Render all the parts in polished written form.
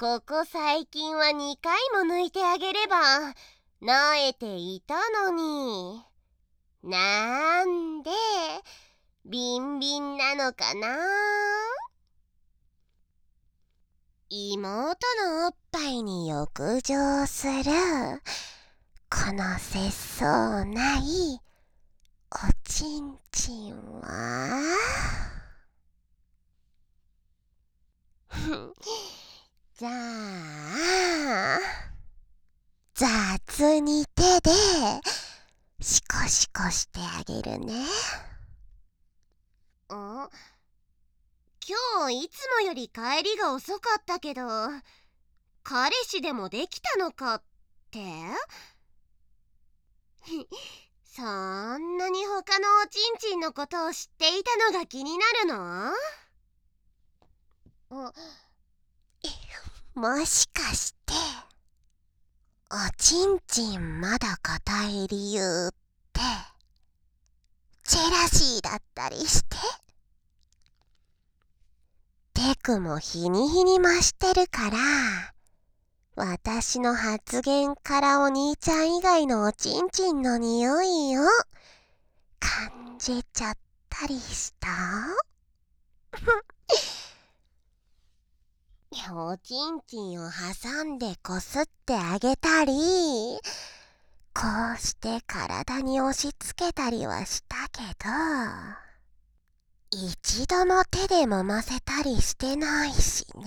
ここ最近は2回も抜いてあげればなえていたのに、なんでビンビンなのかな。妹のおっぱいに浴場するこの節操ないおちんちんはじゃあ雑に手でシコシコしてあげるね。今日いつもより帰りが遅かったけど、彼氏でもできたのかってそんなに他のおちんちんのことを知っていたのが気になるの？もしかしておちんちんまだ硬い理由ってジェラシーだったりして？テクも日に日に増してるから、私の発言からお兄ちゃん以外のおちんちんの匂いを感じちゃったりした？おちんちんを挟んでこすってあげたり、こうして体に押し付けたりはしたけど、一度も手で揉ませたりしてないしね。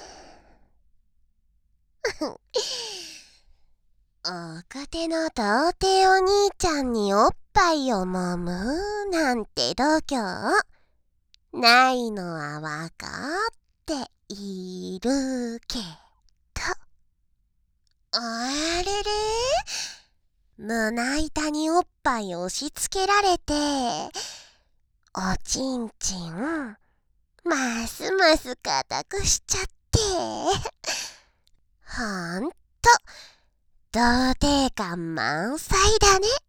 奥手の童貞お兄ちゃんにおっぱいを揉むなんて度胸ないのはわかっているけど、あれれ、胸板におっぱい押し付けられて、おちんちんますます硬くしちゃって、ほんと童貞感満載だね。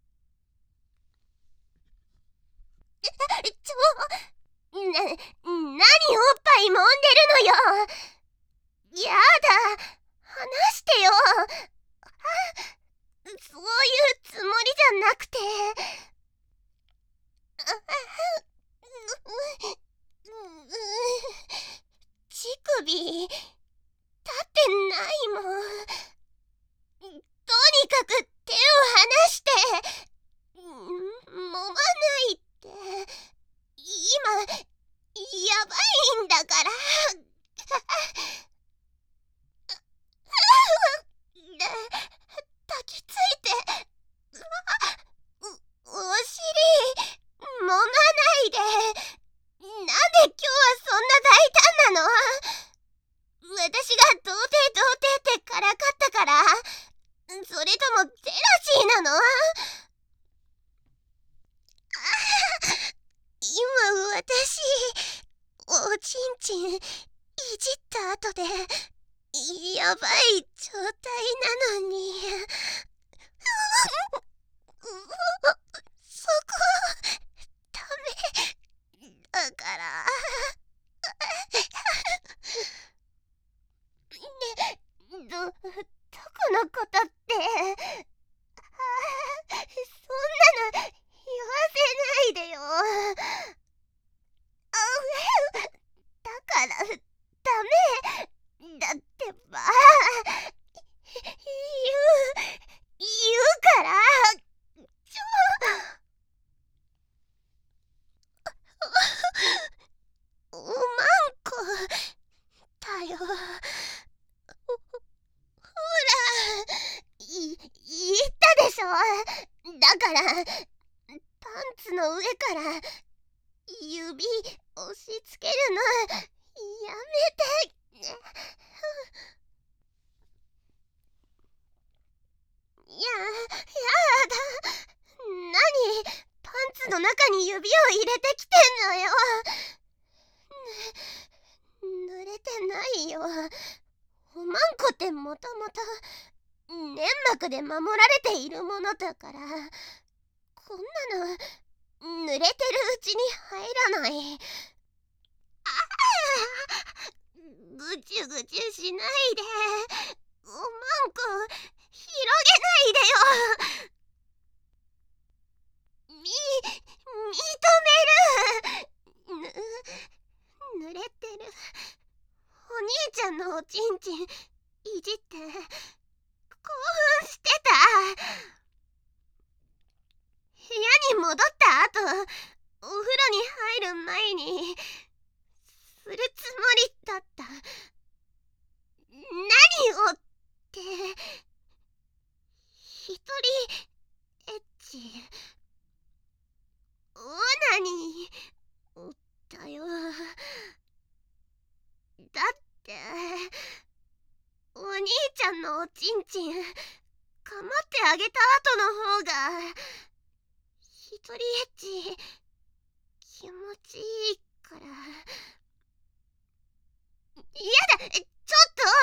何おっぱい揉んでるのよ。やだ、話してよ。そういうつもりじゃなくて。乳首立ってないもん。とにかく手を離して。揉まないって。今やばいんだから。抱きついて。お尻揉まないで。なんで今日はそんな大胆なの？私が童貞ってからかったから？それともジェラシーなの？今私おちんちんいじった後でやばい状態なのにそこダメだからね、どこのことって？そんなの言わせないでよ。だからダメだってば。言うからおまんこだよ。ほら言ったでしょ。だからパンツの上から指押し付けるのやめて。やだ。何パンツの中に指を入れてきてんのよ。濡れてないよ。おまんこってもともと粘膜で守られているものだから、こんなの濡れてるうちに入らない。 ぐちゅぐちゅしないで。おまんこ広げないでよ。認める。濡れてる。お兄ちゃんのおちんちんいじって興奮してた。部屋に戻った後、お風呂に入る前にするつもりだった。何をって、一人エッチ、オナニーをだよ。だってお兄ちゃんのおちんちんかまってあげた後の方が一人エッチ気持ちいいから。やだ、ちょっと